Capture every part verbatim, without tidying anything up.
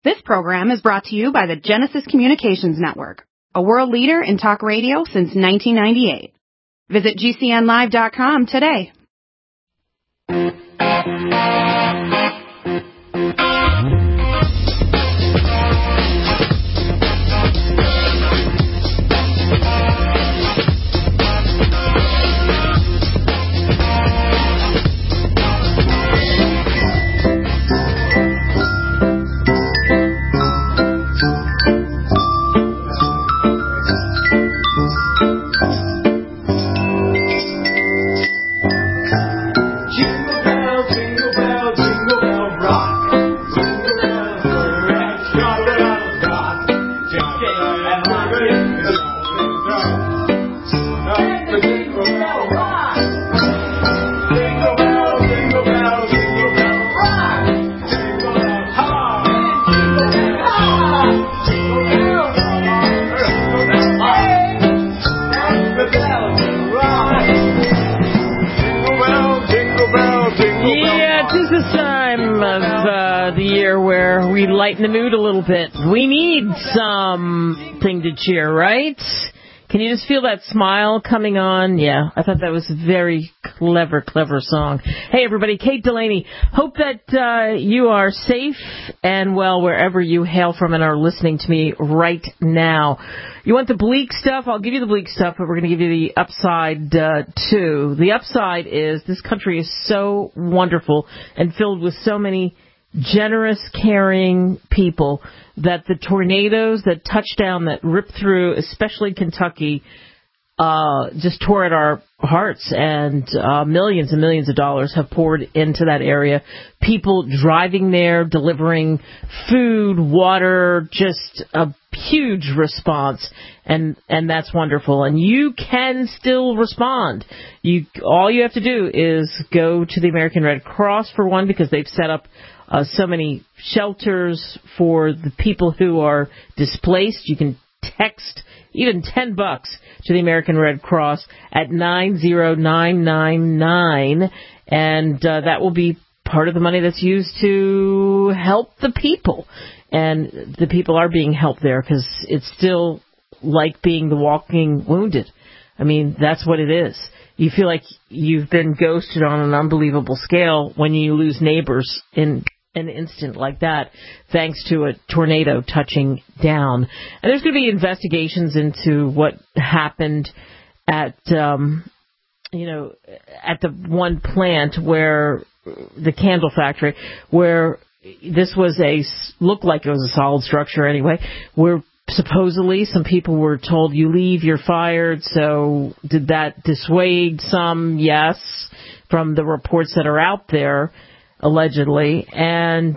This program is brought to you by the Genesis Communications Network, a world leader in talk radio since nineteen ninety-eight. Visit G C N live dot com today. Lighten the mood a little bit. We need something to cheer, right? Can you just feel that smile coming on? Yeah, I thought that was a very clever, clever song. Hey, everybody, Kate Delaney. Hope that uh, you are safe and well wherever you hail from and are listening to me right now. You want the bleak stuff? I'll give you the bleak stuff, but we're going to give you the upside, uh, too. The upside is this country is so wonderful and filled with so many generous, caring people that the tornadoes that touched down, that ripped through, especially Kentucky, uh, just tore at our hearts, and uh, millions and millions of dollars have poured into that area. People driving there, delivering food, water, just a huge response, and and that's wonderful. And you can still respond. You all you have to do is go to the American Red Cross, for one, because they've set up Uh, so many shelters for the people who are displaced. You can text even ten bucks to the American Red Cross at nine zero nine nine nine, and uh, that will be part of the money that's used to help the people. And the people are being helped there because it's still like being the walking wounded. I mean, that's what it is. You feel like you've been ghosted on an unbelievable scale when you lose neighbors in an instant like that, thanks to a tornado touching down. And there's going to be investigations into what happened at, um, you know, at the one plant where the candle factory, where this was a, looked like it was a solid structure anyway, where supposedly some people were told, you leave, you're fired. So did that dissuade some? Yes, from the reports that are out there, allegedly. And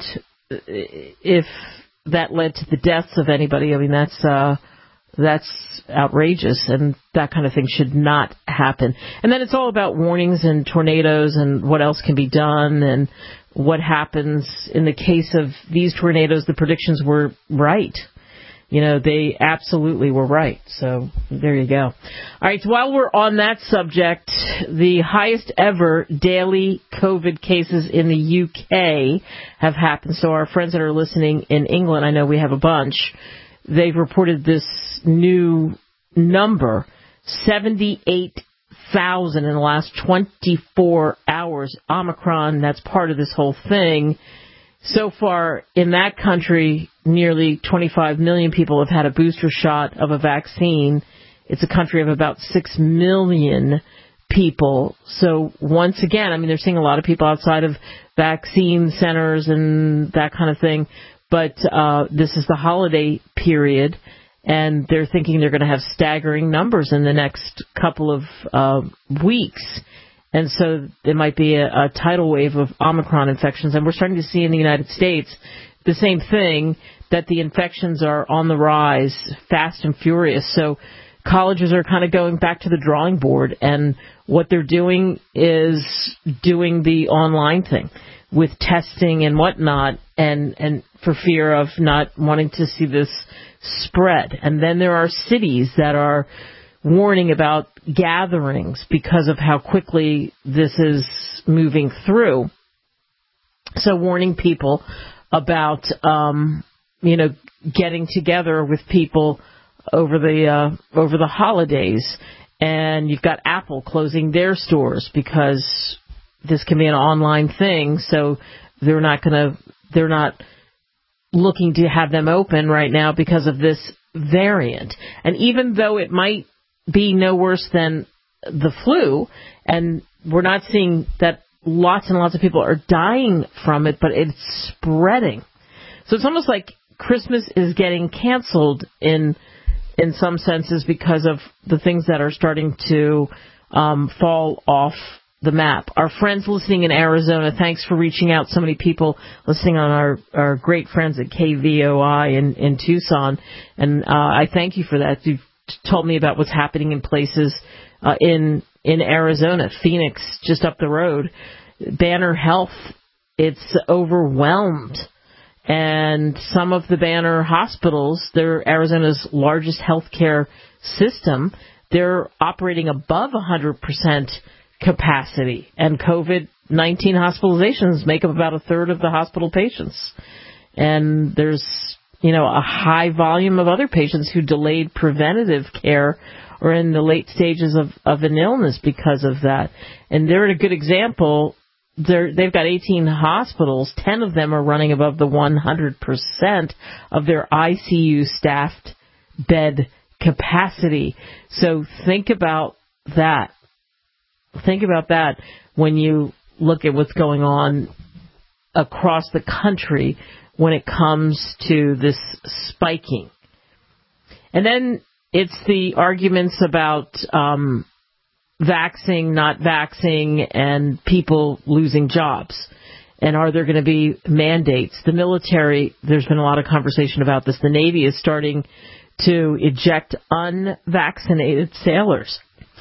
if that led to the deaths of anybody, I mean, that's uh, that's outrageous, and that kind of thing should not happen. And then it's all about warnings and tornadoes and what else can be done and what happens in the case of these tornadoes. The predictions were right. You know, they absolutely were right. So there you go. All right, so while we're on that subject, the highest ever daily COVID cases in the U K have happened. So our friends that are listening in England, I know we have a bunch, they've reported this new number, seventy-eight thousand in the last twenty-four hours. Omicron, that's part of this whole thing. So far in that country, nearly twenty-five million people have had a booster shot of a vaccine. It's a country of about six million people. So once again, I mean, they're seeing a lot of people outside of vaccine centers and that kind of thing. But uh, this is the holiday period, and they're thinking they're going to have staggering numbers in the next couple of uh, weeks. And so there might be a, a tidal wave of Omicron infections. And we're starting to see in the United States the same thing, that the infections are on the rise, fast and furious. So colleges are kind of going back to the drawing board. And what they're doing is doing the online thing with testing and whatnot, and, and for fear of not wanting to see this spread. And then there are cities that are warning about gatherings because of how quickly this is moving through. So warning people about um, you know, getting together with people over the uh, over the holidays. And you've got Apple closing their stores because this can be an online thing, so they're not going to they're not looking to have them open right now because of this variant. And even though it might be no worse than the flu, and we're not seeing that lots and lots of people are dying from it, but it's spreading. So it's almost like Christmas is getting canceled in in some senses because of the things that are starting to um, fall off the map. Our friends listening in Arizona, thanks for reaching out. So many people listening on our, our great friends at K V O I in, in Tucson, and uh, I thank you for that. You've told me about what's happening in places uh, in in Arizona, Phoenix, just up the road. Banner Health, it's overwhelmed. And some of the Banner hospitals, they're Arizona's largest healthcare system, they're operating above one hundred percent capacity. And COVID nineteen hospitalizations make up about a third of the hospital patients. And there's, you know, a high volume of other patients who delayed preventative care or in the late stages of, of an illness because of that. And they're a good example. They're, they've got eighteen hospitals. ten of them are running above the one hundred percent of their I C U staffed bed capacity. So think about that. Think about that when you look at what's going on across the country when it comes to this spiking. And then it's the arguments about um, vaxing, not vaxing, and people losing jobs. And are there going to be mandates? The military, there's been a lot of conversation about this. The Navy is starting to eject unvaccinated sailors.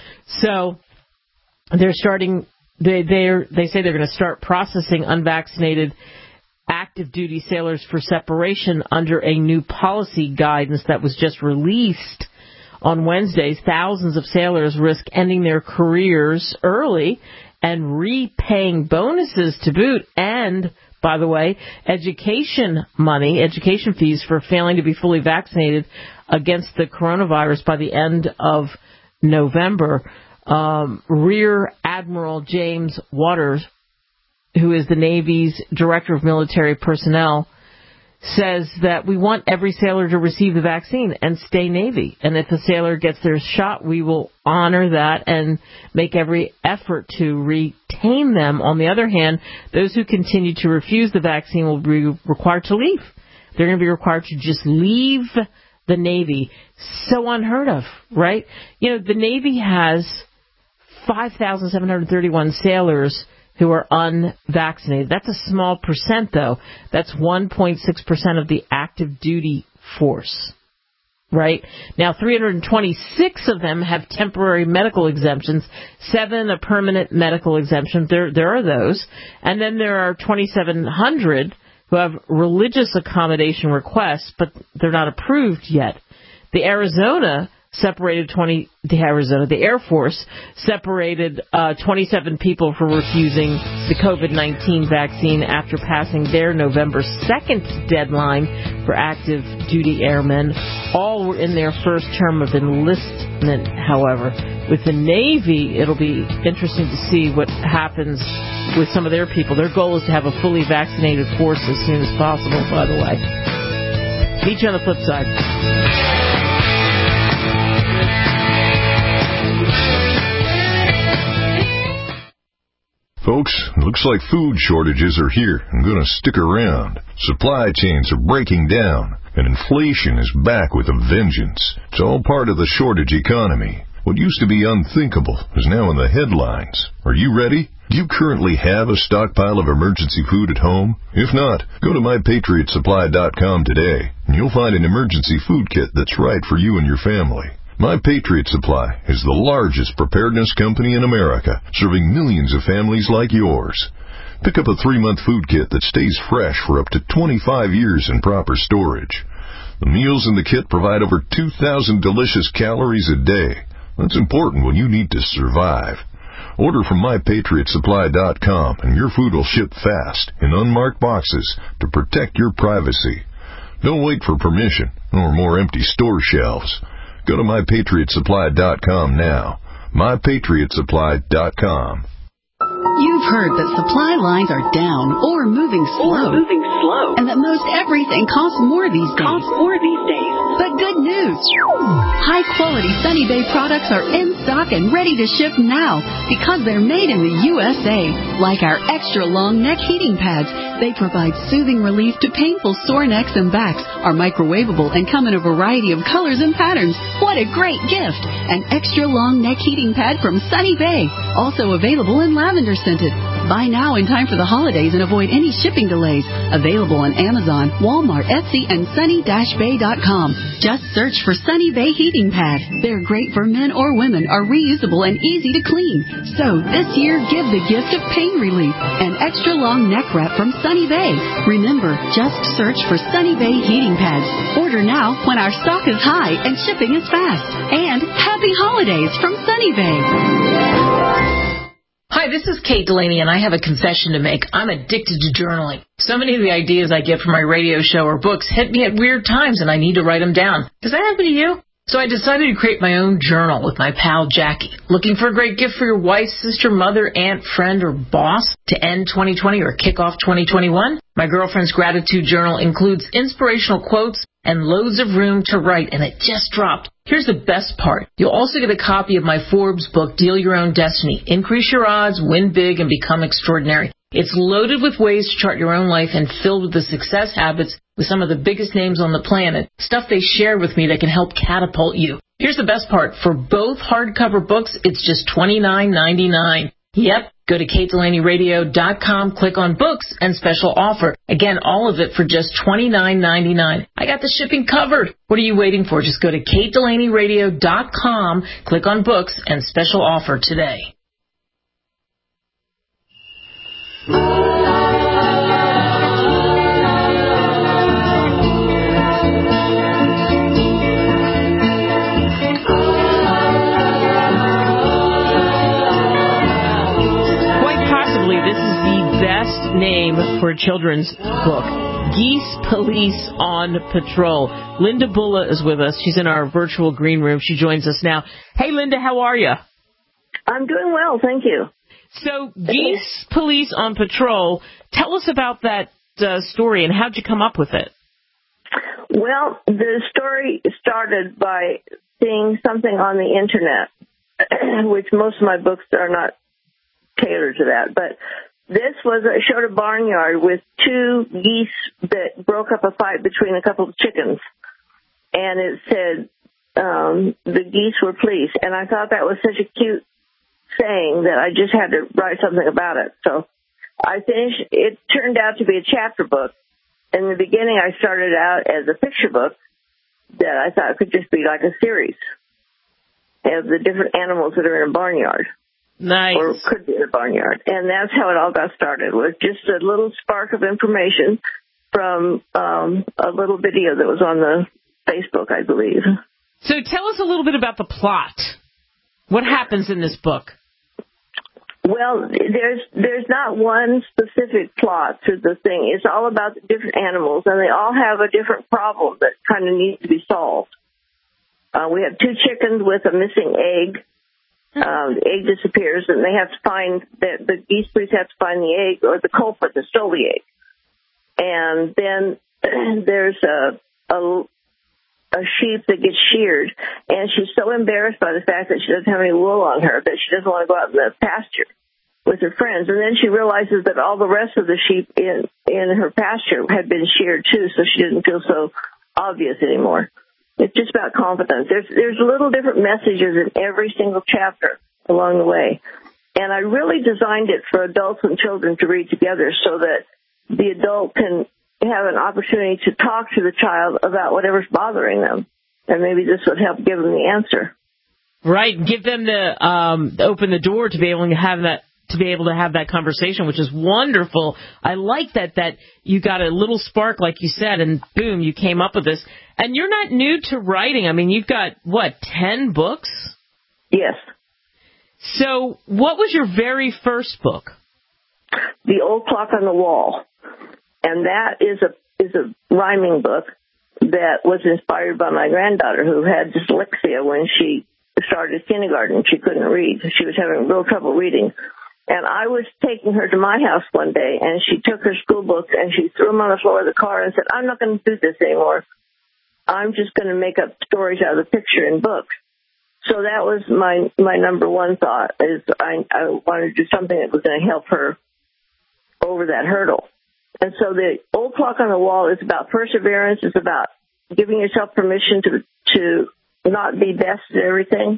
So they're starting, they they're, they say they're going to start processing unvaccinated active duty sailors for separation under a new policy guidance that was just released on Wednesdays. Thousands of sailors risk ending their careers early and repaying bonuses to boot. And, by the way, education money, education fees for failing to be fully vaccinated against the coronavirus by the end of November. Um, Rear Admiral James Waters, who is the Navy's Director of Military Personnel, says that we want every sailor to receive the vaccine and stay Navy. And if a sailor gets their shot, we will honor that and make every effort to retain them. On the other hand, those who continue to refuse the vaccine will be required to leave. They're going to be required to just leave the Navy. So unheard of, right? You know, the Navy has five thousand seven hundred thirty-one sailors who are unvaccinated. That's a small percent, though. That's one point six percent of the active duty force, right? Now, three hundred twenty-six of them have temporary medical exemptions, seven a permanent medical exemption. There, there are those. And then there are twenty-seven hundred who have religious accommodation requests, but they're not approved yet. The Arizona separated twenty, the Arizona, the Air Force separated uh, twenty-seven people for refusing the COVID nineteen vaccine after passing their November second deadline for active duty airmen. All were in their first term of enlistment, however. With the Navy, it'll be interesting to see what happens with some of their people. Their goal is to have a fully vaccinated force as soon as possible, by the way. Meet you on the flip side. Folks, looks like food shortages are here and going to stick around. Supply chains are breaking down, and inflation is back with a vengeance. It's all part of the shortage economy. What used to be unthinkable is now in the headlines. Are you ready? Do you currently have a stockpile of emergency food at home? If not, go to my patriot supply dot com today, and you'll find an emergency food kit that's right for you and your family. My Patriot Supply is the largest preparedness company in America, serving millions of families like yours. Pick up a three-month food kit that stays fresh for up to twenty-five years in proper storage. The meals in the kit provide over two thousand delicious calories a day. That's important when you need to survive. Order from my patriot supply dot com, and your food will ship fast in unmarked boxes to protect your privacy. Don't wait for permission or more empty store shelves. Go to my patriot supply dot com now. my patriot supply dot com. You've heard that supply lines are down or moving slow, or moving slow, and that most everything costs more these days. Costs more these days. But good news! High-quality Sunny Bay products are in stock and ready to ship now because they're made in the U S A. Like our extra-long neck heating pads, they provide soothing relief to painful sore necks and backs, are microwavable, and come in a variety of colors and patterns. What a great gift! An extra-long neck heating pad from Sunny Bay, also available in lavender scented. Buy now in time for the holidays and avoid any shipping delays. Available on Amazon, Walmart, Etsy, and sunny dash bay dot com. Just search for Sunny Bay Heating Pad. They're great for men or women, are reusable and easy to clean. So this year, give the gift of pain relief. An extra long neck wrap from Sunny Bay. Remember, just search for Sunny Bay Heating Pads. Order now when our stock is high and shipping is fast. And happy holidays from Sunny Bay. Hi, this is Kate Delaney, and I have a confession to make. I'm addicted to journaling. So many of the ideas I get from my radio show or books hit me at weird times, and I need to write them down. Does that happen to you? So I decided to create my own journal with my pal Jackie. Looking for a great gift for your wife, sister, mother, aunt, friend, or boss to end twenty twenty or kick off twenty twenty-one? My girlfriend's gratitude journal includes inspirational quotes and loads of room to write, and it just dropped. Here's the best part. You'll also get a copy of my Forbes book, Deal Your Own Destiny. Increase your odds, win big, and become extraordinary. It's loaded with ways to chart your own life and filled with the success habits with some of the biggest names on the planet, stuff they share with me that can help catapult you. Here's the best part. For both hardcover books, it's just twenty-nine ninety-nine. Yep. Go to kate delaney radio dot com, click on books, and special offer. Again, all of it for just twenty-nine ninety-nine. I got the shipping covered. What are you waiting for? Just go to kate delaney radio dot com, click on books, and special offer today. Name for a children's book, Geese Police on Patrol. Linda Bulla is with us. She's in our virtual green room. She joins us now. Hey, Linda, how are you? I'm doing well, thank you. So, Geese Police on Patrol, tell us about that uh, story and how'd you come up with it? Well, the story started by seeing something on the Internet, which most of my books are not tailored to that, but this was, it showed a barnyard with two geese that broke up a fight between a couple of chickens. And it said, um, the geese were pleased. And I thought that was such a cute saying that I just had to write something about it. So I finished, it turned out to be a chapter book. In the beginning, I started out as a picture book that I thought could just be like a series of the different animals that are in a barnyard. Nice. Or could be in a barnyard. And that's how it all got started, was just a little spark of information from um, a little video that was on the Facebook, I believe. So tell us a little bit about the plot. What happens in this book? Well, there's there's not one specific plot to the thing. It's all about the different animals, and they all have a different problem that kind of needs to be solved. Uh, we have two chickens with a missing egg. Um, the egg disappears, and they have to find, the, the geese police have to find the egg, or the culprit that stole the egg. And then there's a, a, a sheep that gets sheared, and she's so embarrassed by the fact that she doesn't have any wool on her that she doesn't want to go out in the pasture with her friends. And then she realizes that all the rest of the sheep in, in her pasture had been sheared too, so she didn't feel so obvious anymore. It's just about confidence. There's there's little different messages in every single chapter along the way. And I really designed it for adults and children to read together so that the adult can have an opportunity to talk to the child about whatever's bothering them. And maybe this would help give them the answer. Right. Give them the um, open the door to be able to have that to be able to have that conversation, which is wonderful. I like that, that you got a little spark, like you said, and boom, you came up with this. And you're not new to writing. I mean, you've got, what, ten books? Yes. So what was your very first book? The Old Clock on the Wall. And that is a is a rhyming book. that was inspired by my granddaughter, who had dyslexia when she started kindergarten. She couldn't read. She was having real trouble reading. And I was taking her to my house one day, and she took her school books and she threw them on the floor of the car and said, I'm not going to do this anymore. I'm just going to make up stories out of the picture in books. So that was my, my number one thought, is I, I wanted to do something that was going to help her over that hurdle. And so the old clock on the wall is about perseverance. It's about giving yourself permission to to not be best at everything.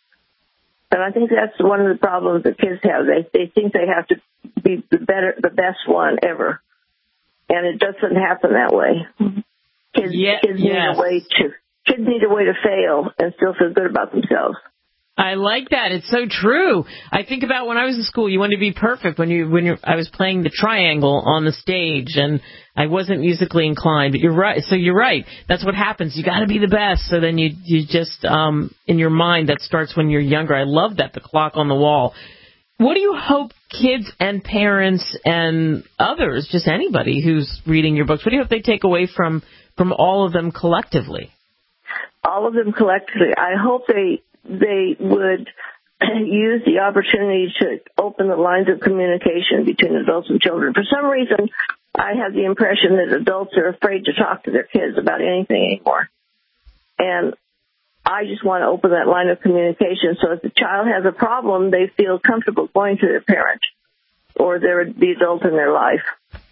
And I think that's one of the problems that kids have. They they think they have to be the better, the best one ever, and it doesn't happen that way. Kids, yeah, kids yes. need a way to kids need a way to fail and still feel good about themselves. I like that. It's so true. I think about when I was in school, you wanted to be perfect. When you when you I was playing the triangle on the stage, and I wasn't musically inclined. But you're right. So you're right. That's what happens. You got to be the best. So then you you just um in your mind, that starts when you're younger. I love that, the clock on the wall. What do you hope kids and parents and others, just anybody who's reading your books, what do you hope they take away from from all of them collectively? All of them collectively. I hope they. they would use the opportunity to open the lines of communication between adults and children. For some reason, I have the impression that adults are afraid to talk to their kids about anything anymore. And I just want to open that line of communication so if the child has a problem, they feel comfortable going to their parent or their, the adult in their life.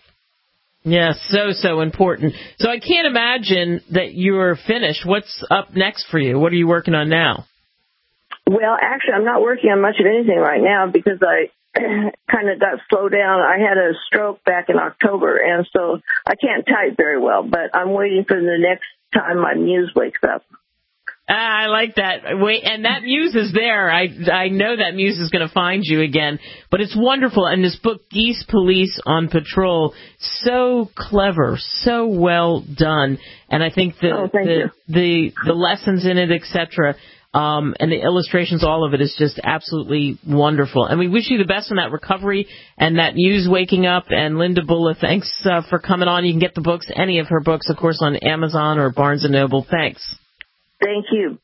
Yes, so, so important. So I can't imagine that you're finished. What's up next for you? What are you working on now? Well, actually, I'm not working on much of anything right now because I kind of got slowed down. I had a stroke back in October, and so I can't type very well, but I'm waiting for the next time my muse wakes up. Ah, I like that. Wait, and that muse is there. I I know that muse is going to find you again. But it's wonderful. And this book, Geese Police on Patrol, so clever, so well done. And I think the oh, thank the, you. the the lessons in it, et cetera, Um, and the illustrations, all of it is just absolutely wonderful. And we wish you the best in that recovery and that muse waking up. And Linda Bulla, thanks uh, for coming on. You can get the books, any of her books, of course, on Amazon or Barnes and Noble. Thanks. Thank you.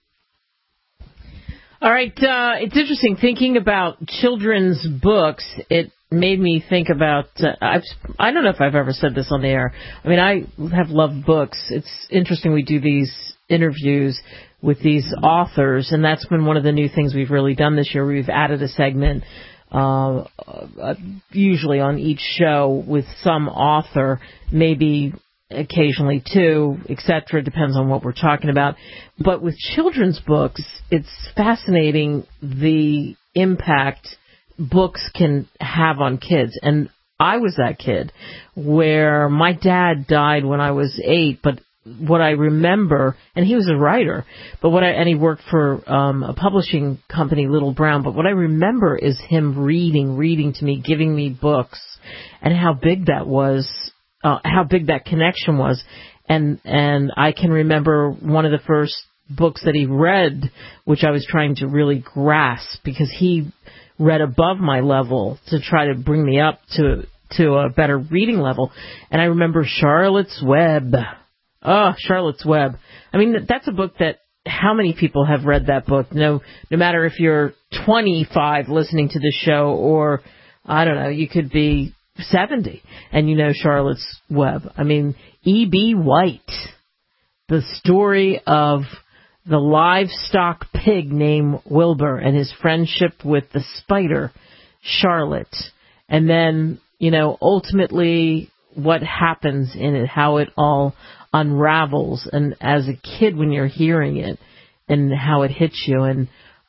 All right. Uh, it's interesting thinking about children's books. It made me think about, uh, I've, I don't know if I've ever said this on the air. I mean, I have loved books. It's interesting we do these interviews with these authors, and that's been one of the new things we've really done this year. We've added a segment, uh, uh, usually on each show with some author, maybe occasionally two, et cetera. Depends on what we're talking about. But with children's books, it's fascinating the impact books can have on kids. And I was that kid where my dad died when I was eight, but what I remember, and he was a writer, but what I, and he worked for um, a publishing company, Little Brown, but what I remember is him reading, reading to me, giving me books, and how big that was, uh, how big that connection was. And, and I can remember one of the first books that he read, which I was trying to really grasp, because he read above my level to try to bring me up to, to a better reading level. And I remember Charlotte's Web. Oh, Charlotte's Web. I mean, that's a book that how many people have read that book? No, no matter if you're twenty-five listening to the show or, I don't know, you could be seventy and you know Charlotte's Web. I mean, E B. White, the story of the livestock pig named Wilbur and his friendship with the spider, Charlotte. And then, you know, ultimately what happens in it, how it all unravels, and as a kid when you're hearing it and how it hits you. And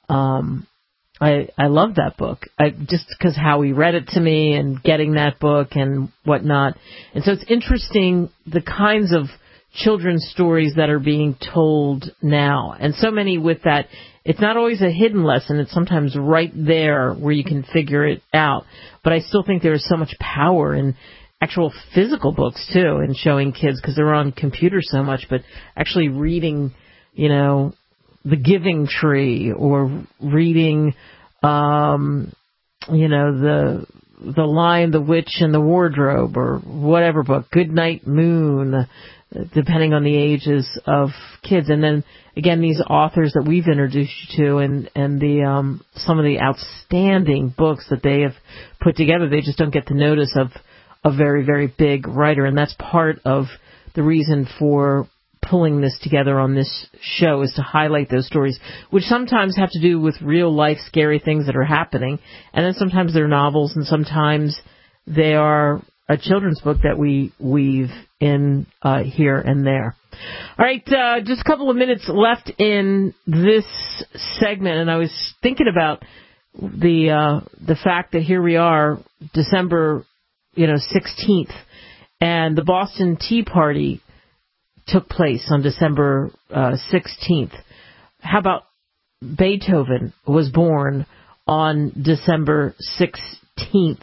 um I I love that book, I, just because how he read it to me and getting that book and whatnot. And so it's interesting the kinds of children's stories that are being told now, and so many with that. It's not always a hidden lesson. It's sometimes right there where you can figure it out. But I still think there is so much power in actual physical books, too, and showing kids, because they're on computers so much, but actually reading, you know, The Giving Tree, or reading, um, you know, the the Lion, the Witch, and the Wardrobe, or whatever book, Goodnight Moon, depending on the ages of kids. And then, again, these authors that we've introduced you to and, and the um, some of the outstanding books that they have put together, they just don't get the notice of a very, very big writer. And that's part of the reason for pulling this together on this show, is to highlight those stories, which sometimes have to do with real-life scary things that are happening. And then sometimes they're novels, and sometimes they are a children's book that we weave in uh, here and there. All right, uh, just a couple of minutes left in this segment, and I was thinking about the uh, the fact that here we are, December, you know, sixteenth, and the Boston Tea Party took place on December uh, sixteenth. How about Beethoven was born on December sixteenth?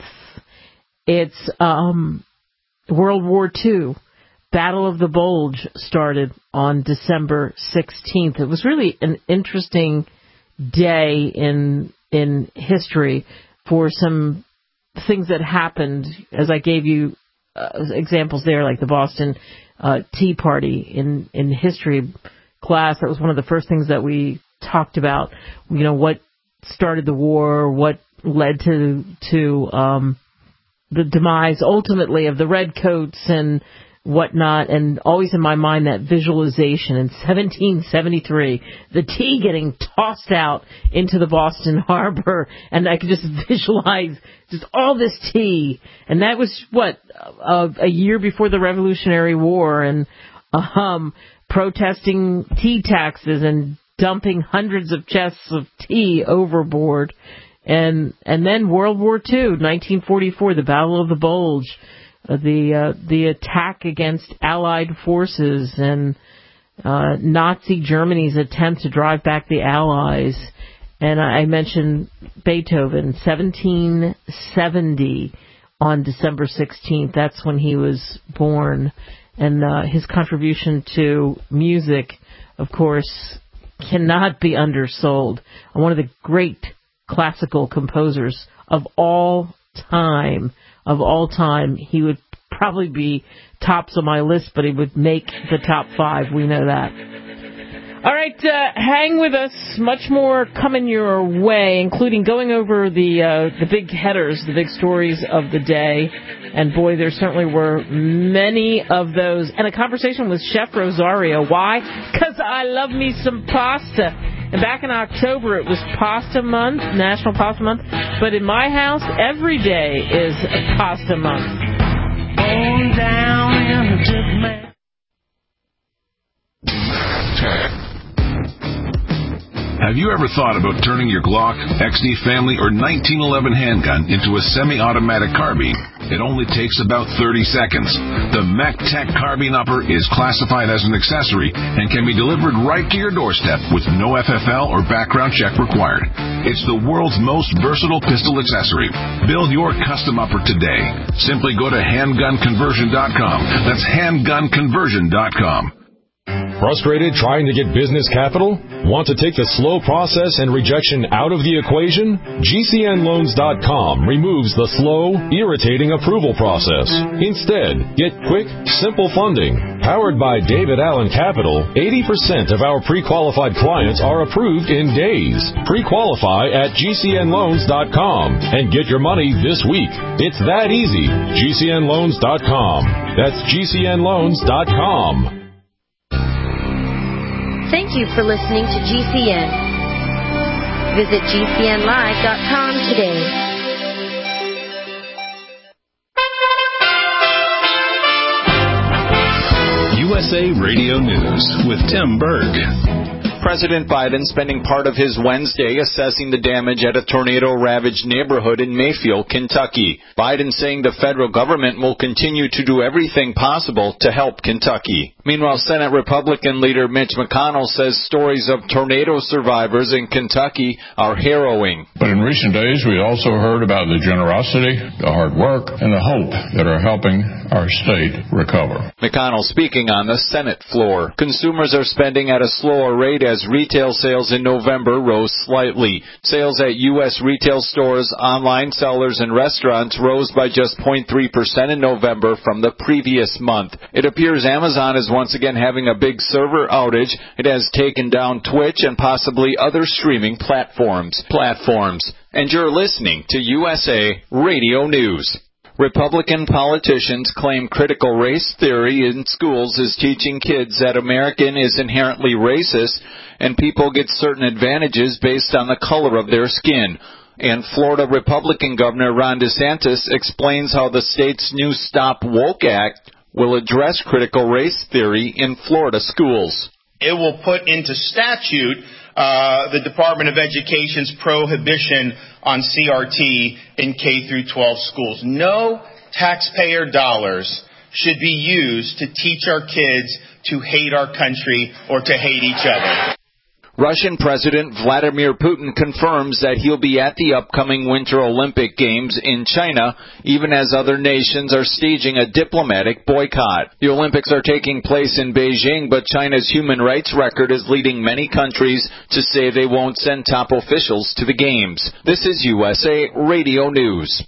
It's um, World War Two. Battle of the Bulge started on December sixteenth. It was really an interesting day in in history for some things that happened, as I gave you uh, examples there, like the Boston uh, Tea Party in, in history class. That was one of the first things that we talked about. You know, what started the war, what led to to um, the demise ultimately of the redcoats and whatnot, and always in my mind that visualization in seventeen seventy-three, the tea getting tossed out into the Boston Harbor, and I could just visualize just all this tea, and that was, what, uh, a year before the Revolutionary War, and um, protesting tea taxes and dumping hundreds of chests of tea overboard, and and then World War Two, nineteen forty-four, the Battle of the Bulge, the uh, the attack against Allied forces, and uh, Nazi Germany's attempt to drive back the Allies. And I mentioned Beethoven, seventeen seventy on December sixteenth. That's when he was born. And uh, his contribution to music, of course, cannot be undersold. One of the great classical composers of all time. Of all time, he would probably be tops on my list, but he would make the top five. We know that. All right, uh, hang with us. Much more coming your way, including going over the uh, the big headers, the big stories of the day. And boy, there certainly were many of those. And a conversation with Chef Rosario. Why? Because I love me some pasta. And back in October, it was Pasta Month, National Pasta Month. But in my house, every day is Pasta Month. Going down in the good man. Have you ever thought about turning your Glock, X D Family, or nineteen eleven handgun into a semi-automatic carbine? It only takes about thirty seconds. The MacTech Carbine Upper is classified as an accessory and can be delivered right to your doorstep with no F F L or background check required. It's the world's most versatile pistol accessory. Build your custom upper today. Simply go to handgun conversion dot com. That's handgun conversion dot com. Frustrated trying to get business capital? Want to take the slow process and rejection out of the equation? G C N loans dot com removes the slow, irritating approval process. Instead, get quick, simple funding. Powered by David Allen Capital, eighty percent of our pre-qualified clients are approved in days. Pre-qualify at G C N loans dot com and get your money this week. It's that easy. G C N loans dot com. That's G C N loans dot com. Thank you for listening to G C N. Visit G C N live dot com today. U S A Radio News with Tim Berg. President Biden spending part of his Wednesday assessing the damage at a tornado-ravaged neighborhood in Mayfield, Kentucky. Biden saying the federal government will continue to do everything possible to help Kentucky. Meanwhile, Senate Republican leader Mitch McConnell says stories of tornado survivors in Kentucky are harrowing. But in recent days, we also heard about the generosity, the hard work, and the hope that are helping our state recover. McConnell speaking on the Senate floor. Consumers are spending at a slower rate as as retail sales in November rose slightly. Sales at U S retail stores, online sellers, and restaurants rose by just zero point three percent in November from the previous month. It appears Amazon is once again having a big server outage. It has taken down Twitch and possibly other streaming platforms. Platforms. And you're listening to U S A Radio News. Republican politicians claim critical race theory in schools is teaching kids that American is inherently racist and people get certain advantages based on the color of their skin. And Florida Republican Governor Ron DeSantis explains how the state's new Stop Woke Act will address critical race theory in Florida schools. It will put into statute uh, the Department of Education's prohibition on C R T in K through twelve schools. No taxpayer dollars should be used to teach our kids to hate our country or to hate each other. Russian President Vladimir Putin confirms that he'll be at the upcoming Winter Olympic Games in China, even as other nations are staging a diplomatic boycott. The Olympics are taking place in Beijing, but China's human rights record is leading many countries to say they won't send top officials to the Games. This is U S A Radio News.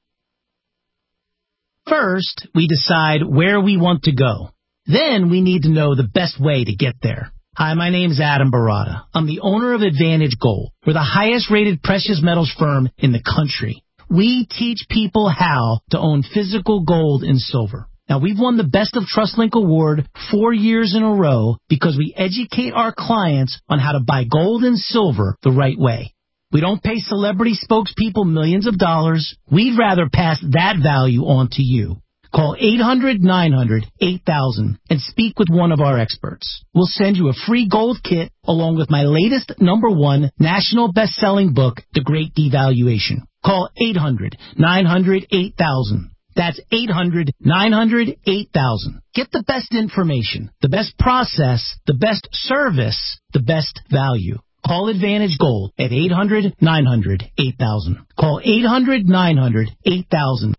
First, we decide where we want to go. Then we need to know the best way to get there. Hi, my name is Adam Barada. I'm the owner of Advantage Gold. We're the highest-rated precious metals firm in the country. We teach people how to own physical gold and silver. Now, we've won the Best of TrustLink Award four years in a row because we educate our clients on how to buy gold and silver the right way. We don't pay celebrity spokespeople millions of dollars. We'd rather pass that value on to you. Call eight hundred nine hundred eight thousand and speak with one of our experts. We'll send you a free gold kit along with my latest number one national best-selling book, The Great Devaluation. Call eight hundred nine hundred eight thousand. That's eight hundred nine hundred eight thousand. Get the best information, the best process, the best service, the best value. Call Advantage Gold at eight hundred nine hundred eight thousand. Call eight hundred nine hundred eight thousand.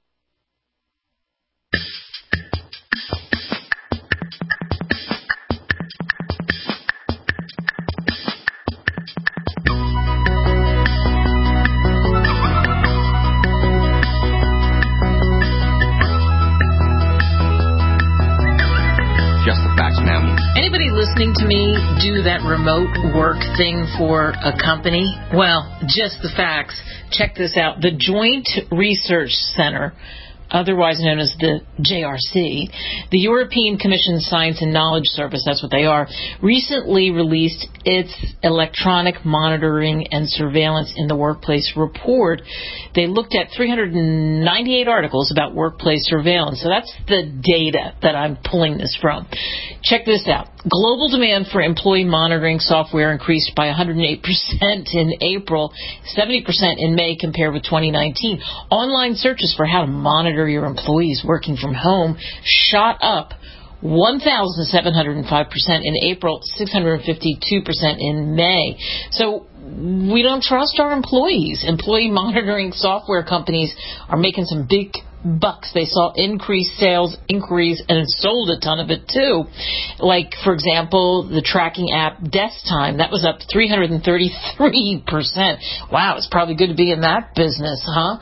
Anybody listening to me do that remote work thing for a company? Well, just the facts. Check this out. The Joint Research Center, otherwise known as the J R C, the European Commission Science and Knowledge Service, that's what they are, recently released its Electronic Monitoring and Surveillance in the Workplace report. They looked at three hundred ninety-eight articles about workplace surveillance. So that's the data that I'm pulling this from. Check this out. Global demand for employee monitoring software increased by one hundred eight percent in April, seventy percent in May compared with twenty nineteen. Online searches for how to monitor your employees working from home shot up one thousand seven hundred five percent in April, six hundred fifty-two percent in May. So we don't trust our employees. Employee monitoring software companies are making some big bucks. They saw increased sales, inquiries, and sold a ton of it too. Like, for example, the tracking app Desktime, that was up three hundred thirty-three percent. Wow, it's probably good to be in that business, huh?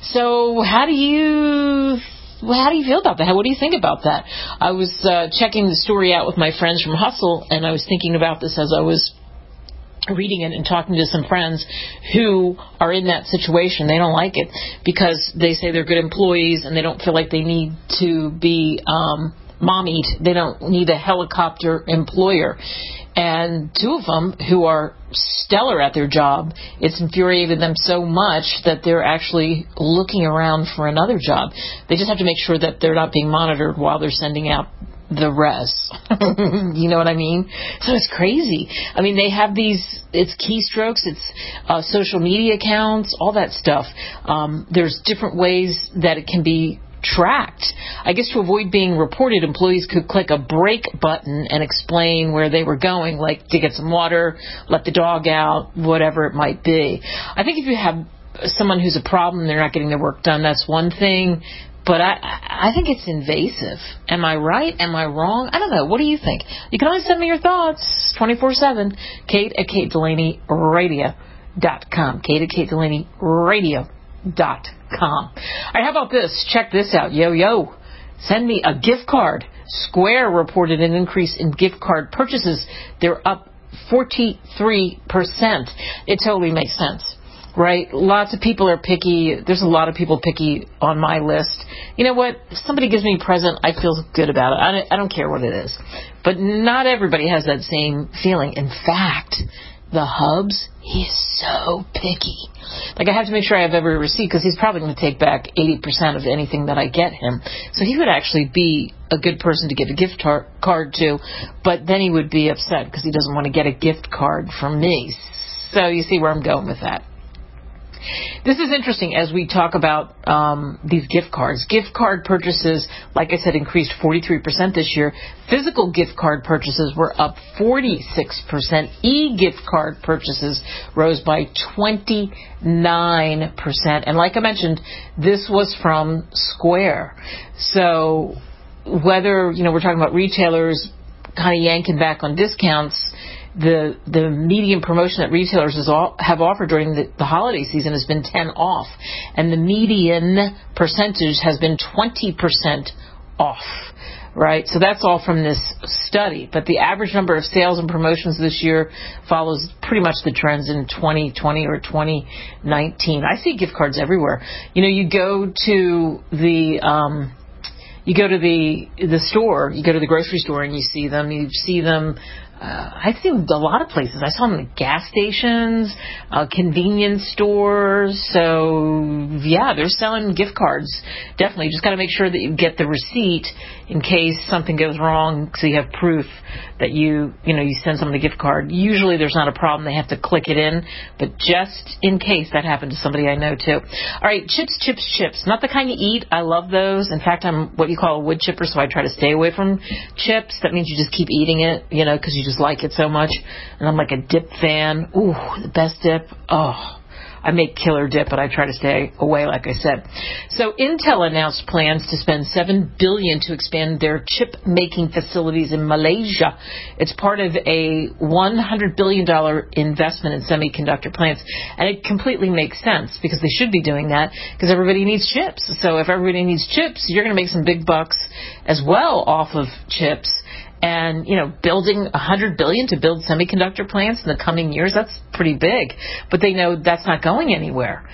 So how do you... Well, how do you feel about that? What do you think about that? I was uh, checking the story out with my friends from Hustle, and I was thinking about this as I was reading it and talking to some friends who are in that situation. They don't like it because they say they're good employees and they don't feel like they need to be um, mommied. They don't need a helicopter employer. And two of them, who are stellar at their job, it's infuriated them so much that they're actually looking around for another job. They just have to make sure that they're not being monitored while they're sending out the rest. You know what I mean? So it's crazy. I mean, they have these, it's keystrokes, it's uh, social media accounts, all that stuff. Um, there's different ways that it can be tracked. I guess to avoid being reported, employees could click a break button and explain where they were going, like to get some water, let the dog out, whatever it might be. I think if you have someone who's a problem and they're not getting their work done, that's one thing. But I, I think it's invasive. Am I right? Am I wrong? I don't know. What do you think? You can always send me your thoughts. twenty-four seven. Kate at Kate Delaney Radio dot com. Kate at Kate Delaney Radio dot com. All right, how about this? Check this out. Yo, yo. Send me a gift card. Square reported an increase in gift card purchases. They're up forty-three percent. It totally makes sense, right? Lots of people are picky. There's a lot of people picky on my list. You know what? If somebody gives me a present, I feel good about it. I don't, I don't care what it is. But not everybody has that same feeling. In fact, the Hubs, he's so picky. Like, I have to make sure I have every receipt because he's probably going to take back eighty percent of anything that I get him. So he would actually be a good person to give a gift tar- card to, but then he would be upset because he doesn't want to get a gift card from me. So you see where I'm going with that. This is interesting as we talk about um, these gift cards. Gift card purchases, like I said, increased forty-three percent this year. Physical gift card purchases were up forty-six percent. E-gift card purchases rose by twenty-nine percent. And like I mentioned, this was from Square. So whether, you know, we're talking about retailers kind of yanking back on discounts, The the median promotion that retailers has all, have offered during the, the holiday season has been ten off, and the median percentage has been twenty percent off, right? So that's all from this study. But the average number of sales and promotions this year follows pretty much the trends in twenty twenty or twenty nineteen. I see gift cards everywhere. You know, you go to the um, you go to the the store, you go to the grocery store, and you see them. You see them. Uh, I see them a lot of places. I saw them at gas stations, uh, convenience stores. So, yeah, they're selling gift cards. Definitely. You just got to make sure that you get the receipt in case something goes wrong, so you have proof that you, you know, you send someone a gift card. Usually there's not a problem. They have to click it in. But just in case that happened to somebody I know, too. All right, chips, chips, chips. Not the kind you eat. I love those. In fact, I'm what you call a wood chipper, so I try to stay away from chips. That means you just keep eating it, you know, because you just like it so much. And I'm like a dip fan. Ooh, the best dip. Oh, I make killer dip, but I try to stay away, like I said. So Intel announced plans to spend seven billion dollars to expand their chip-making facilities in Malaysia. It's part of a one hundred billion dollars investment in semiconductor plants. And it completely makes sense because they should be doing that because everybody needs chips. So if everybody needs chips, you're going to make some big bucks as well off of chips. And, you know, building one hundred billion dollars to build semiconductor plants in the coming years, that's pretty big. But they know that's not going anywhere.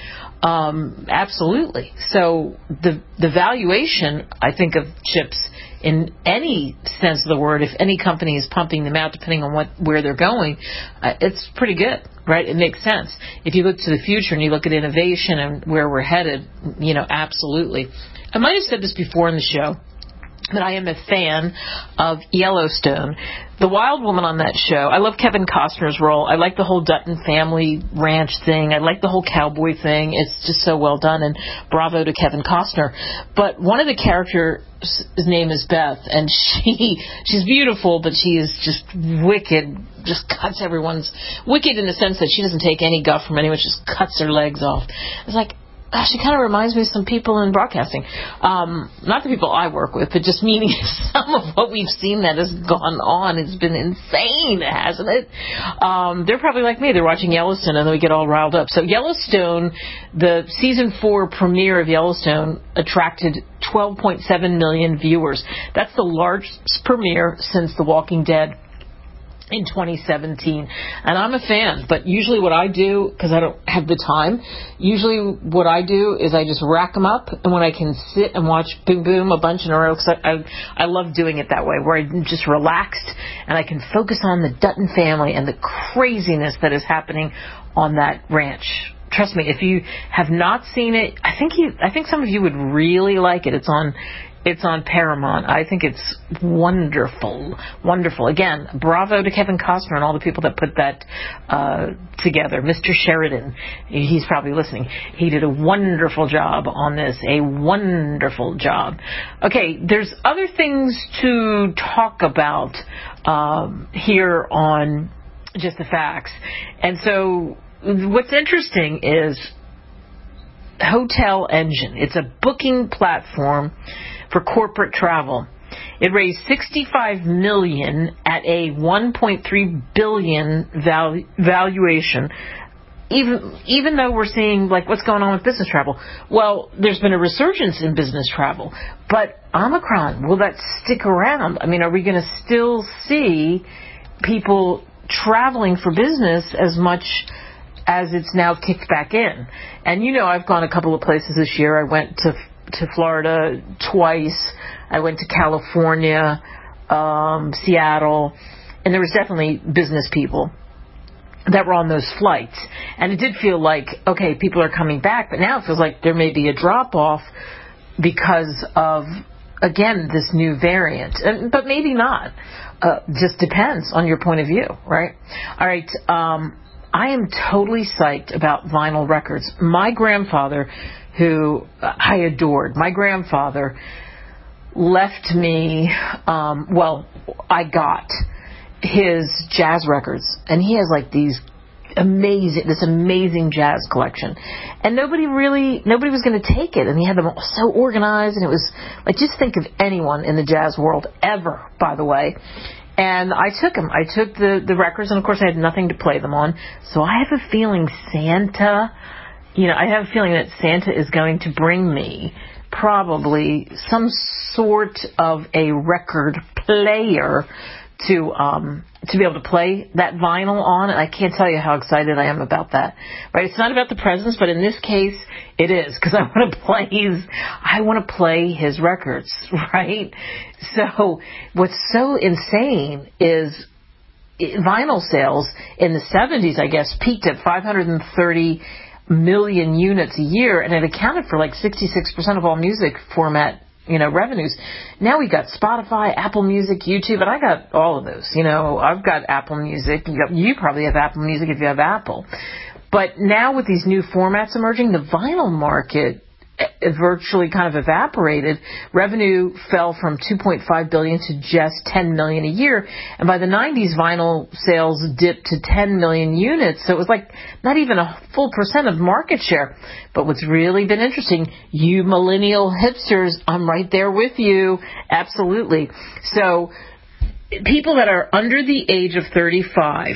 Um, absolutely. So the the valuation, I think, of chips in any sense of the word, if any company is pumping them out, depending on what where they're going, uh, it's pretty good, right? It makes sense. If you look to the future and you look at innovation and where we're headed, you know, absolutely. I might have said this before in the show, but I am a fan of Yellowstone. The Wild Woman on that show, I love Kevin Costner's role. I like the whole Dutton family ranch thing. I like the whole cowboy thing. It's just so well done, and bravo to Kevin Costner. But one of the characters, his name is Beth, and she she's beautiful, but she is just wicked, just cuts everyone's... Wicked in the sense that she doesn't take any guff from anyone, she just cuts their legs off. It's like... She kind of reminds me of some people in broadcasting. Um, not the people I work with, but just meaning some of what we've seen that has gone on. It's been insane, hasn't it? Um, they're probably like me. They're watching Yellowstone, and then we get all riled up. So Yellowstone, the season four premiere of Yellowstone attracted twelve point seven million viewers. That's the largest premiere since The Walking Dead in twenty seventeen. And I'm a fan, but usually what I do, because I don't have the time, usually what I do is I just rack them up, and when I can sit and watch boom boom a bunch in a row, because I, I, I love doing it that way, where I'm just relaxed and I can focus on the Dutton family and the craziness that is happening on that ranch. Trust me, if you have not seen it, I think you, I think some of you would really like it. It's on It's on Paramount. I think it's wonderful, wonderful. Again, bravo to Kevin Costner and all the people that put that uh, together. Mister Sheridan, he's probably listening. He did a wonderful job on this, a wonderful job. Okay, there's other things to talk about um, here on Just the Facts. And so what's interesting is Hotel Engine. It's a booking platform for corporate travel. It raised sixty-five million dollars at a one point three billion dollars val- valuation. Even even though we're seeing, like, what's going on with business travel. Well, there's been a resurgence in business travel. But Omicron, will that stick around? I mean, are we going to still see people traveling for business as much as it's now kicked back in? And, you know, I've gone a couple of places this year. I went to to Florida twice. I went to California, um, Seattle. And there was definitely business people that were on those flights. And it did feel like, okay, people are coming back, but now it feels like there may be a drop-off because of, again, this new variant. And, but maybe not. Uh, just depends on your point of view, right? All right, um, I am totally psyched about vinyl records. My grandfather, who I adored, my grandfather left me, um, well, I got his jazz records, and he has like these amazing, this amazing jazz collection, and nobody really, nobody was going to take it, and he had them all so organized, and it was like, just think of anyone in the jazz world ever, by the way. And I took them. I took the the records, and of course I had nothing to play them on. So I have a feeling Santa, you know, I have a feeling that Santa is going to bring me probably some sort of a record player to um to be able to play that vinyl on, and I can't tell you how excited I am about that. Right? It's not about the presents, but in this case, it is, because I want to play his I want to play his records, right? So what's so insane is vinyl sales in the seventies, I guess, peaked at five hundred thirty million units a year, and it accounted for like sixty-six percent of all music format, you know, revenues. Now we got Spotify, Apple Music, YouTube, and I got all of those. You know, I've got Apple Music. You, got, you probably have Apple Music if you have Apple. But now with these new formats emerging, the vinyl market virtually kind of evaporated. Revenue fell from two point five billion dollars to just ten million dollars a year. And by the nineties, vinyl sales dipped to ten million units. So it was like not even a full percent of market share. But what's really been interesting, you millennial hipsters, I'm right there with you. Absolutely. So people that are under the age of thirty-five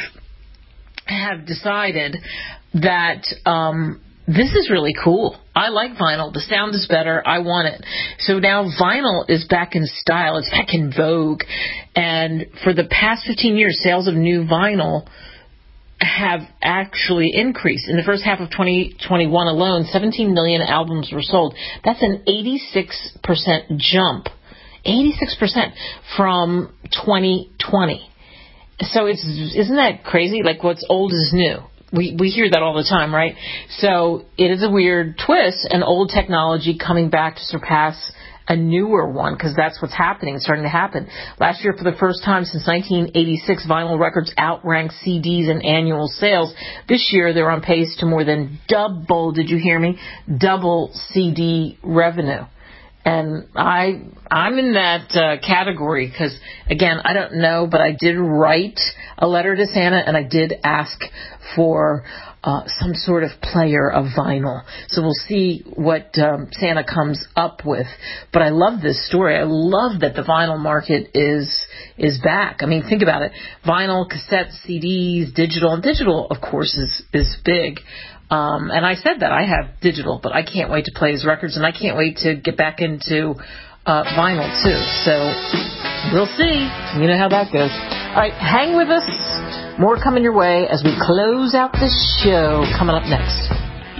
have decided that um, this is really cool. I like vinyl. The sound is better. I want it. So now vinyl is back in style. It's back in vogue. And for the past fifteen years, sales of new vinyl have actually increased. In the first half of twenty twenty-one alone, seventeen million albums were sold. That's an eighty-six percent jump. eighty-six percent from twenty twenty. So it's, isn't that crazy? Like, what's old is new. We we hear that all the time, right? So it is a weird twist, an old technology coming back to surpass a newer one, because that's what's happening. It's starting to happen. Last year, for the first time since nineteen eighty-six, vinyl records outranked C Ds in annual sales. This year, they're on pace to more than double, did you hear me? Double C D revenue. And I, I'm in that uh, category because, again, I don't know, but I did write a letter to Santa, and I did ask for uh, some sort of player of vinyl. So we'll see what um, Santa comes up with. But I love this story. I love that the vinyl market is is back. I mean, think about it. Vinyl, cassette, C Ds, digital. And digital, of course, is, is big. Um, and I said that I have digital, but I can't wait to play his records, and I can't wait to get back into uh, vinyl too. So we'll see. You know how that goes. All right, hang with us. More coming your way as we close out the show. Coming up next.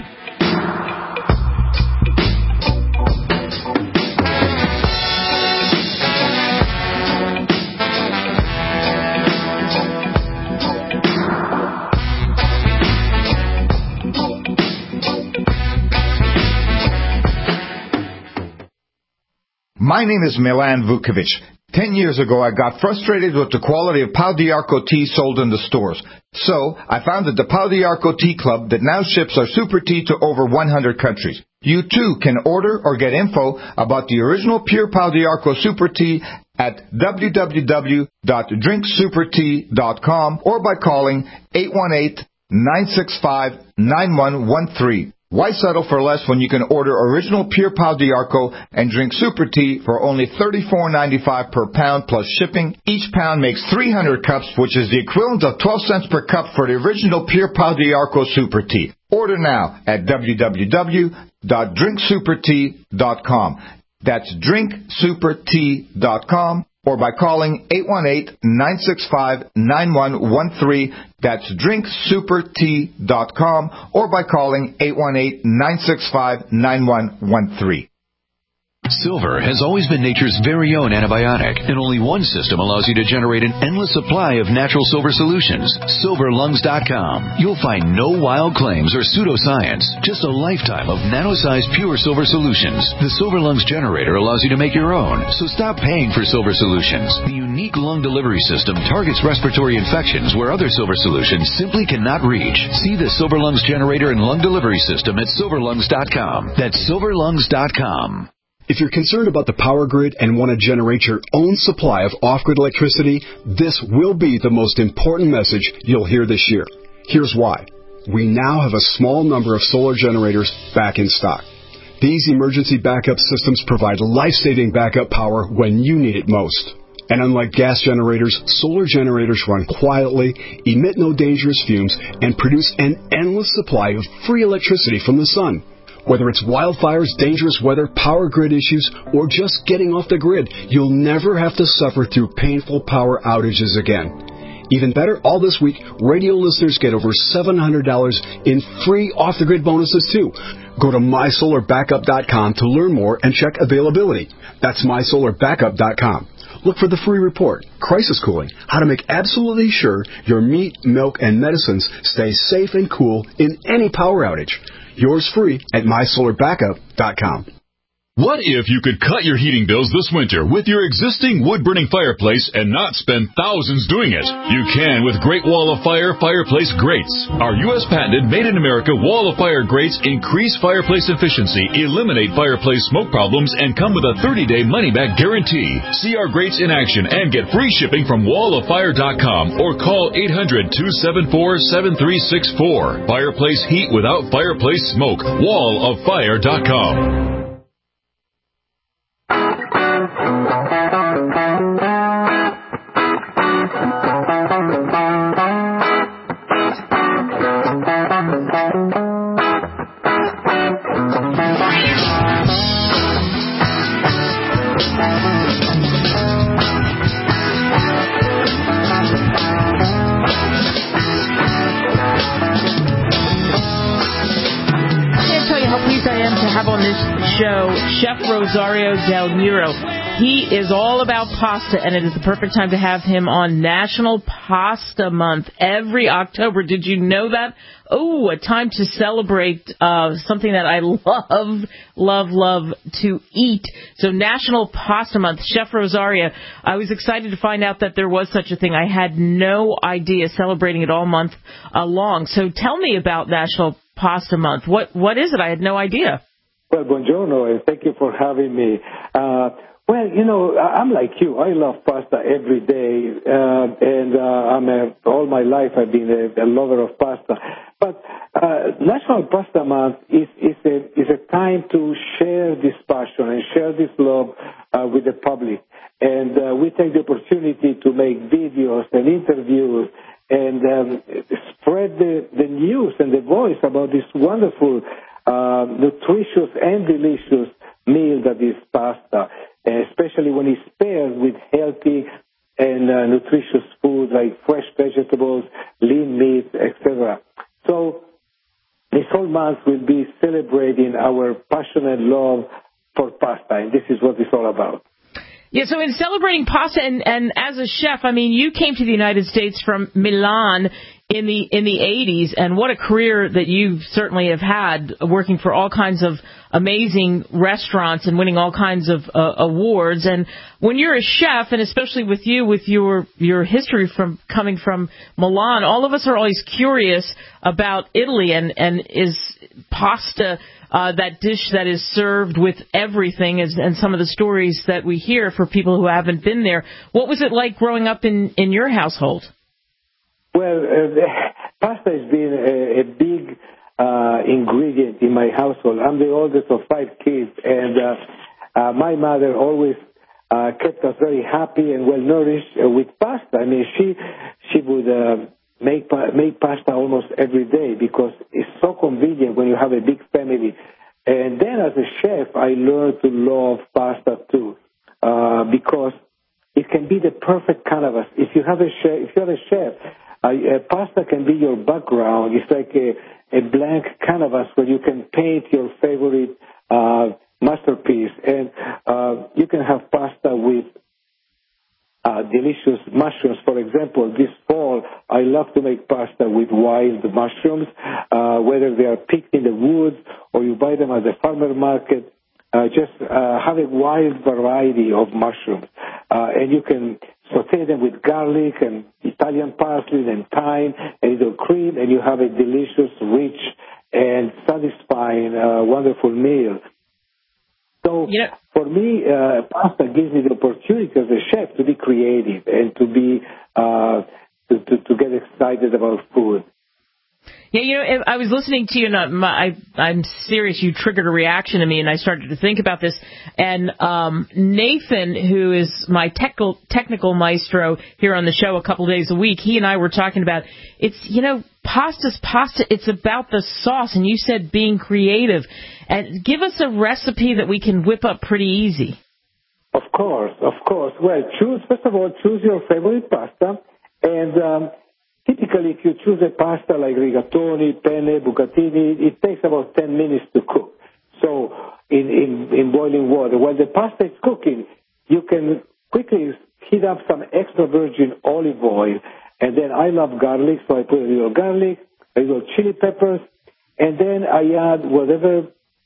My name is Milan Vukovic. Ten years ago, I got frustrated with the quality of Pau d'Arco tea sold in the stores. So, I founded the Pau d'Arco Tea Club that now ships our super tea to over one hundred countries. You too can order or get info about the original pure Pau d'Arco super tea at w w w dot drink super tea dot com or by calling eight one eight, nine six five, nine one one three. Why settle for less when you can order original Pure Pau D'Arco and drink Super Tea for only thirty-four ninety-five per pound plus shipping? Each pound makes three hundred cups, which is the equivalent of twelve cents per cup for the original Pure Pau D'Arco Super Tea. Order now at w w w dot drink super tea dot com. That's drink super tea dot com. Or by calling eight one eight, nine six five, nine one one three. That's drink super tea dot com. Or by calling eight one eight, nine six five, nine one one three. Silver has always been nature's very own antibiotic, and only one system allows you to generate an endless supply of natural silver solutions. silver lungs dot com. You'll find no wild claims or pseudoscience, just a lifetime of nano-sized pure silver solutions. The Silver Lungs generator allows you to make your own, so stop paying for silver solutions. The unique lung delivery system targets respiratory infections where other silver solutions simply cannot reach. See the Silver Lungs generator and lung delivery system at silver lungs dot com. That's silver lungs dot com. If you're concerned about the power grid and want to generate your own supply of off-grid electricity, this will be the most important message you'll hear this year. Here's why. We now have a small number of solar generators back in stock. These emergency backup systems provide life-saving backup power when you need it most. And unlike gas generators, solar generators run quietly, emit no dangerous fumes, and produce an endless supply of free electricity from the sun. Whether it's wildfires, dangerous weather, power grid issues, or just getting off the grid, you'll never have to suffer through painful power outages again. Even better, all this week, radio listeners get over seven hundred dollars in free off-the-grid bonuses, too. Go to my solar backup dot com to learn more and check availability. That's my solar backup dot com. Look for the free report, Crisis Cooling, how to make absolutely sure your meat, milk, and medicines stay safe and cool in any power outage. Yours free at my solar backup dot com. What if you could cut your heating bills this winter with your existing wood-burning fireplace and not spend thousands doing it? You can with Great Wall of Fire fireplace grates. Our U S patented made-in-America Wall of Fire grates increase fireplace efficiency, eliminate fireplace smoke problems, and come with a thirty-day money-back guarantee. See our grates in action and get free shipping from wall of fire dot com or call eight hundred, two seven four, seven three six four. Fireplace heat without fireplace smoke. wall of fire dot com. On this show, Chef Rosario Del Nero. He is all about pasta, and it is the perfect time to have him on National Pasta Month every October. Did you know that? Oh, a time to celebrate uh, something that I love, love, love to eat. So National Pasta Month. Chef Rosario, I was excited to find out that there was such a thing. I had no idea, celebrating it all month uh, long. So tell me about National Pasta Month. What What is it? I had no idea. Well, buongiorno, and thank you for having me. Uh, well, you know, I'm like you. I love pasta every day, uh, and uh, I'm a, all my life I've been a, a lover of pasta. But uh, National Pasta Month is, is, a, is a time to share this passion and share this love uh, with the public. And uh, we take the opportunity to make videos and interviews and um, spread the, the news and the voice about this wonderful Uh, nutritious and delicious meal that is pasta, especially when it's paired with healthy and uh, nutritious food like fresh vegetables, lean meat, et cetera. So this whole month will be celebrating our passionate love for pasta, and this is what it's all about. Yeah, so in celebrating pasta, and, and as a chef, I mean, you came to the United States from Milan in the in the eighties, and what a career that you certainly have had, working for all kinds of amazing restaurants and winning all kinds of uh, awards. And when you're a chef, and especially with you, with your your history from coming from Milan, all of us are always curious about Italy, and, and is pasta uh, that dish that is served with everything, is, and some of the stories that we hear for people who haven't been there. What was it like growing up in, in your household? Well, uh, pasta has been a, a big uh, ingredient in my household. I'm the oldest of five kids, and uh, uh, my mother always uh, kept us very happy and well nourished uh, with pasta. I mean, she she would uh, make make pasta almost every day because it's so convenient when you have a big family. And then as a chef, I learned to love pasta too, uh, because it can be the perfect canvas. If you have a chef, if you're a chef, uh, uh, pasta can be your background. It's like a, a blank canvas where you can paint your favorite uh, masterpiece. And uh, you can have pasta with uh, delicious mushrooms. For example, this fall, I love to make pasta with wild mushrooms, uh, whether they are picked in the woods or you buy them at the farmer market. Uh, just uh, have a wide variety of mushrooms. Uh, and you can saute them with garlic and Italian parsley and thyme and a little cream, and you have a delicious, rich, and satisfying, uh, wonderful meal. So yeah. For me, uh, pasta gives me the opportunity as a chef to be creative and to be uh, to, to, to get excited about food. Yeah, you know, I was listening to you, and I, I'm serious, you triggered a reaction in me, and I started to think about this. And um, Nathan, who is my technical, technical maestro here on the show a couple days a week, he and I were talking about, it's, you know, pasta's pasta, it's about the sauce, and you said being creative. And give us a recipe that we can whip up pretty easy. Of course, of course. Well, choose, first of all, choose your favorite pasta, and um, typically, if you choose a pasta like rigatoni, penne, bucatini, it takes about ten minutes to cook. So in, in, in boiling water, while the pasta is cooking, you can quickly heat up some extra virgin olive oil. And then I love garlic, so I put a little garlic, a little chili peppers, and then I add whatever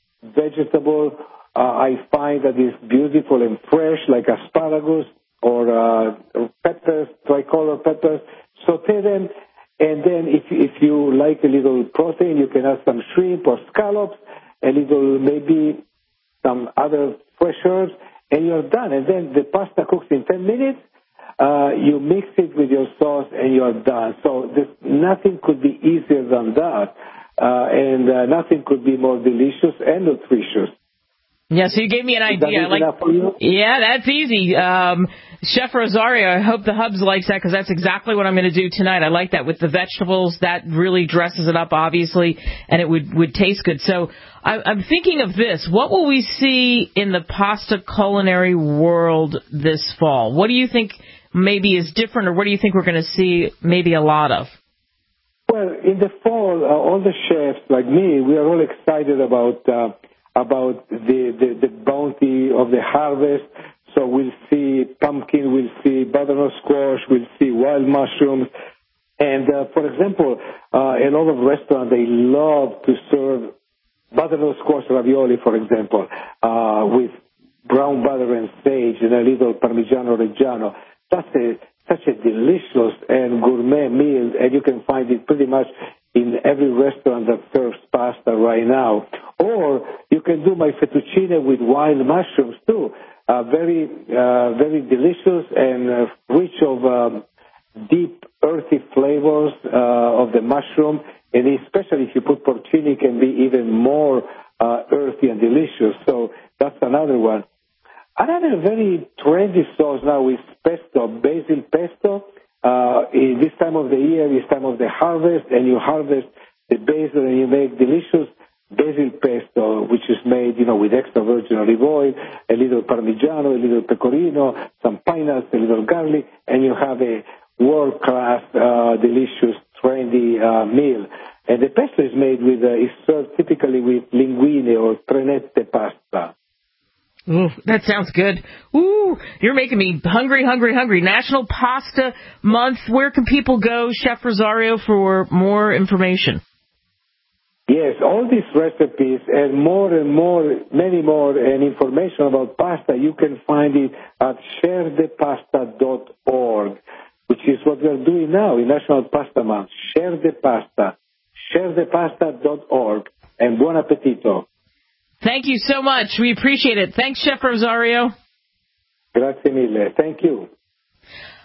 vegetable uh, I find that is beautiful and fresh, like asparagus or uh, peppers, tricolor peppers. Saute them, and then if if you like a little protein, you can add some shrimp or scallops, a little maybe some other fresh herbs, and you're done. And then the pasta cooks in ten minutes. Uh, you mix it with your sauce, and you're done. So this, nothing could be easier than that, uh, and uh, nothing could be more delicious and nutritious. Yeah, so you gave me an idea. Is that like, for you? Yeah, that's easy. Um, Chef Rosario, I hope the Hubs likes that because that's exactly what I'm going to do tonight. I like that with the vegetables. That really dresses it up, obviously, and it would, would taste good. So I, I'm thinking of this. What will we see in the pasta culinary world this fall? What do you think maybe is different, or what do you think we're going to see maybe a lot of? Well, in the fall, uh, all the chefs like me, we are all excited about uh, about the, the, the bounty of the harvest. So we'll see pumpkin, we'll see butternut squash, we'll see wild mushrooms. And, uh, for example, uh, a lot of restaurants, they love to serve butternut squash ravioli, for example, uh, with brown butter and sage and a little Parmigiano Reggiano. That's a, such a delicious and gourmet meal, and you can find it pretty much in every restaurant that serves pasta right now. Or you can do my fettuccine with wild mushrooms, too. Uh, very, uh, very delicious and uh, rich of um, deep, earthy flavors uh, of the mushroom. And especially if you put porcini, it can be even more uh, earthy and delicious. So that's another one. Another very trendy sauce now is pesto, basil pesto. Uh, in this time of the year, this time of the harvest, and you harvest the basil and you make delicious basil pesto, which is made, you know, with extra virgin olive oil, a little Parmigiano, a little pecorino, some pine nuts, a little garlic, and you have a world-class, uh, delicious, trendy uh, meal. And the pesto is made with, uh, is served typically with linguine or trenette pasta. Ooh, that sounds good. Ooh, you're making me hungry, hungry, hungry. National Pasta Month. Where can people go, Chef Rosario, for more information? Yes, all these recipes and more and more, many more, and information about pasta, you can find it at share the pasta dot org, which is what we are doing now in National Pasta Month. Share the Pasta. share the pasta dot org. And buon appetito. Thank you so much. We appreciate it. Thanks, Chef Rosario. Grazie mille. Thank you.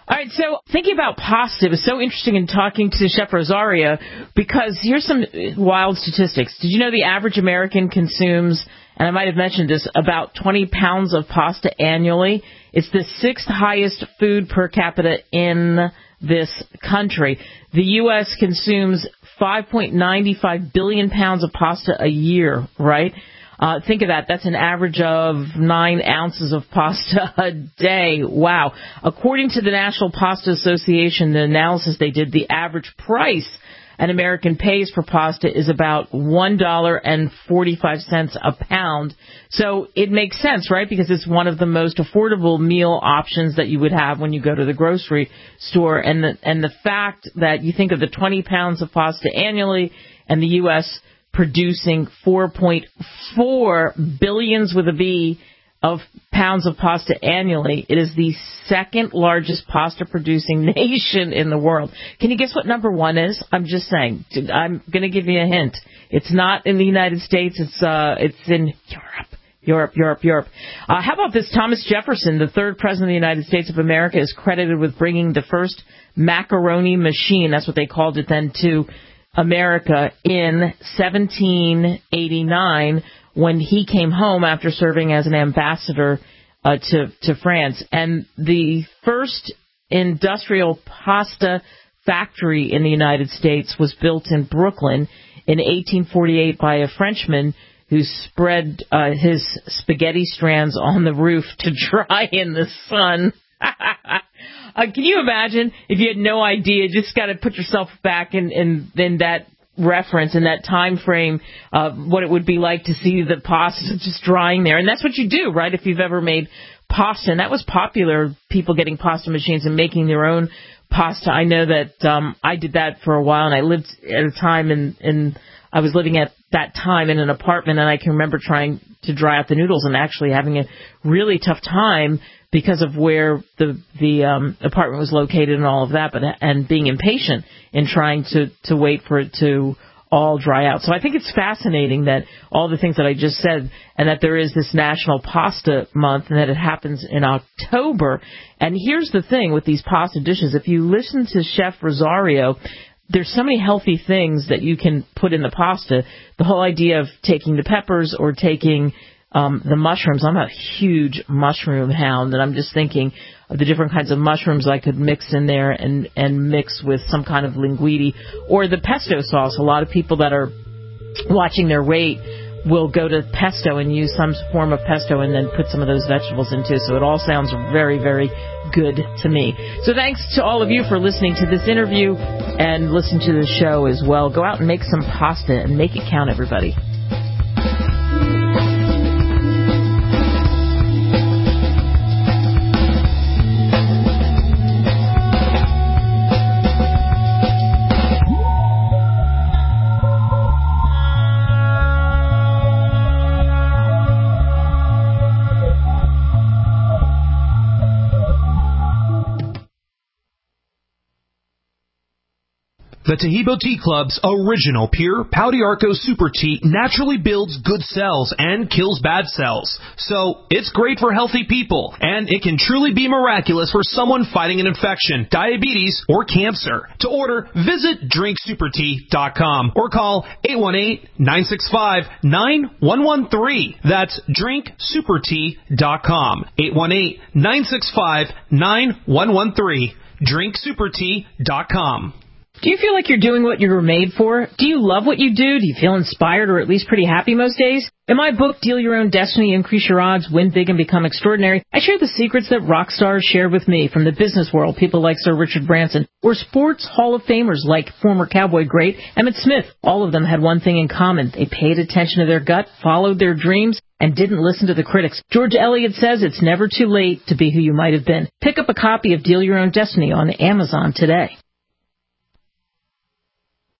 All right, so thinking about pasta, it was so interesting in talking to Chef Rosario because here's some wild statistics. Did you know the average American consumes, and I might have mentioned this, about twenty pounds of pasta annually? It's the sixth highest food per capita in this country. The U S consumes five point nine five billion pounds of pasta a year, right? Uh, think of that. That's an average of nine ounces of pasta a day. Wow. According to the National Pasta Association, the analysis they did, the average price an American pays for pasta is about one dollar and forty-five cents a pound. So it makes sense, right? Because it's one of the most affordable meal options that you would have when you go to the grocery store. And the, and the fact that you think of the twenty pounds of pasta annually and the U S producing four point four billions with a B of pounds of pasta annually. It is the second largest pasta producing nation in the world. Can you guess what number one is? I'm just saying. I'm going to give you a hint. It's not in the United States. It's uh, it's in Europe. Europe, Europe, Europe. Uh, how about this? Thomas Jefferson, the third president of the United States of America, is credited with bringing the first macaroni machine, that's what they called it then, to America in seventeen eighty-nine when he came home after serving as an ambassador uh, to, to France. And the first industrial pasta factory in the United States was built in Brooklyn in eighteen forty-eight by a Frenchman who spread uh, his spaghetti strands on the roof to dry in the sun. Uh, can you imagine if you had no idea? Just got to put yourself back in, in, in that reference, in that time frame, uh, what it would be like to see the pasta just drying there. And that's what you do, right, if you've ever made pasta. And that was popular, people getting pasta machines and making their own pasta. I know that um, I did that for a while, and I lived at a time in, in I was living at that time in an apartment, and I can remember trying to dry out the noodles and actually having a really tough time because of where the the um, apartment was located and all of that, but and being impatient in trying to, to wait for it to all dry out. So I think it's fascinating that all the things that I just said, and that there is this National Pasta Month, and that it happens in October. And here's the thing with these pasta dishes. If you listen to Chef Rosario, there's so many healthy things that you can put in the pasta. The whole idea of taking the peppers or taking um, the mushrooms. I'm a huge mushroom hound, and I'm just thinking of the different kinds of mushrooms I could mix in there and, and mix with some kind of linguine or the pesto sauce. A lot of people that are watching their weight will go to pesto and use some form of pesto and then put some of those vegetables into. So it all sounds very, very good to me. So thanks to all of you for listening to this interview and listen to the show as well. Go out and make some pasta and make it count, everybody. The Taheebo Tea Club's original pure Pau d'Arco Super Tea naturally builds good cells and kills bad cells. So it's great for healthy people, and it can truly be miraculous for someone fighting an infection, diabetes, or cancer. To order, visit drink super tea dot com or call eight one eight, nine six five, nine one one three. That's drink super tea dot com. eight one eight, nine six five, nine one one three. drink super tea dot com. Do you feel like you're doing what you were made for? Do you love what you do? Do you feel inspired or at least pretty happy most days? In my book, Deal Your Own Destiny, Increase Your Odds, Win Big and Become Extraordinary, I share the secrets that rock stars shared with me from the business world, people like Sir Richard Branson, or sports Hall of Famers like former Cowboy great Emmitt Smith. All of them had one thing in common. They paid attention to their gut, followed their dreams, and didn't listen to the critics. George Eliot says it's never too late to be who you might have been. Pick up a copy of Deal Your Own Destiny on Amazon today.